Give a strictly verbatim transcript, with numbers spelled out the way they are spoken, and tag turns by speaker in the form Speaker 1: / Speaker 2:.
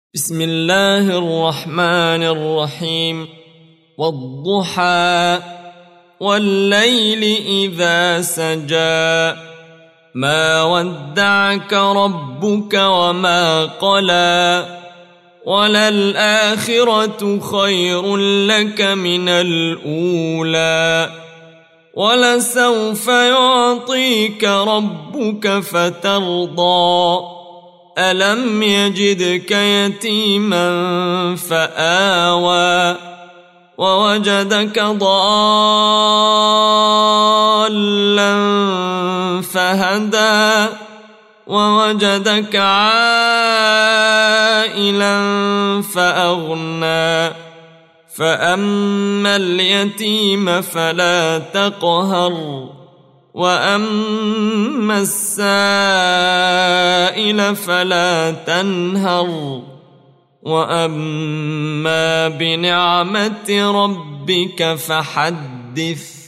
Speaker 1: بسم الله الرحمن الرحيم. والضحى والليل إذا سجى ما ودعك ربك وما قلى وللآخرة خير لك من الأولى ولسوف يعطيك ربك فترضى ألم يجدك يتيما فآوى ووجدك ضالا فهدى ووجدك عائلا فأغنى فأما اليتيم فلا تقهر وأما السائل فلا تنهر وأما بنعمة ربك فحدث.